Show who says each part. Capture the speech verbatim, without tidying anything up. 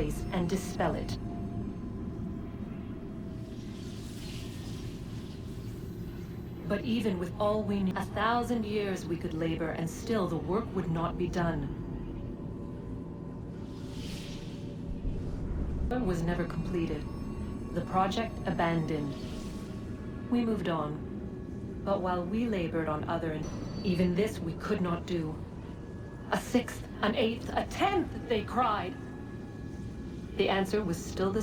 Speaker 1: place and dispel it. But even with all we knew, a thousand years we could labor and still the work would not be done. It was never completed. The project abandoned. We moved on. But while we labored on other, even this we could not do. A sixth, an eighth, a tenth, they cried. The answer was still the